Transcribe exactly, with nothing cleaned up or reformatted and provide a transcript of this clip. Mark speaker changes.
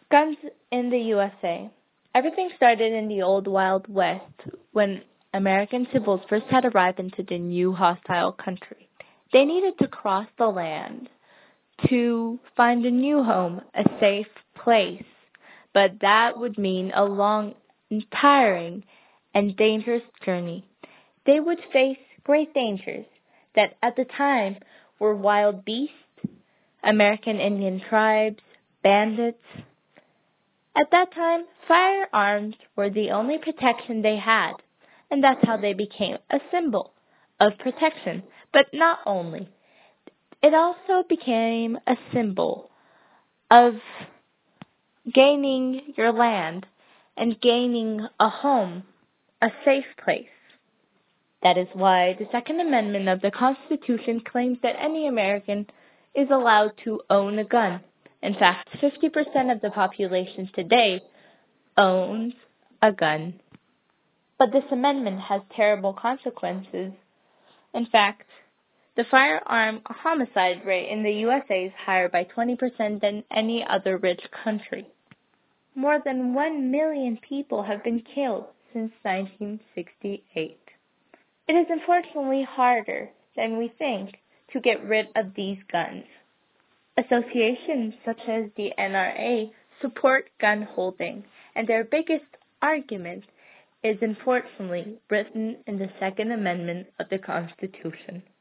Speaker 1: Guns in the U S A. Everything started in the old Wild West when American civils first had arrived into the new hostile country. They needed to cross the land to find a new home, a safe place. But that would mean a long, tiring, and dangerous journey. They would face great dangers that at the time were wild beasts, American Indian tribes, bandits. At that time, firearms were the only protection they had, and that's how they became a symbol of protection. But not only. It also became a symbol of gaining your land and gaining a home, a safe place. That is why the Second Amendment of the Constitution claims that any American is allowed to own a gun. In fact, fifty percent of the population today owns a gun. But this amendment has terrible consequences. In fact, the firearm homicide rate in the U S A is higher by twenty percent than any other rich country. More than one million people have been killed since nineteen sixty-eight. It is unfortunately harder than we think to get rid of these guns. Associations such as the N R A support gun holding, and their biggest argument is unfortunately written in the Second Amendment of the Constitution.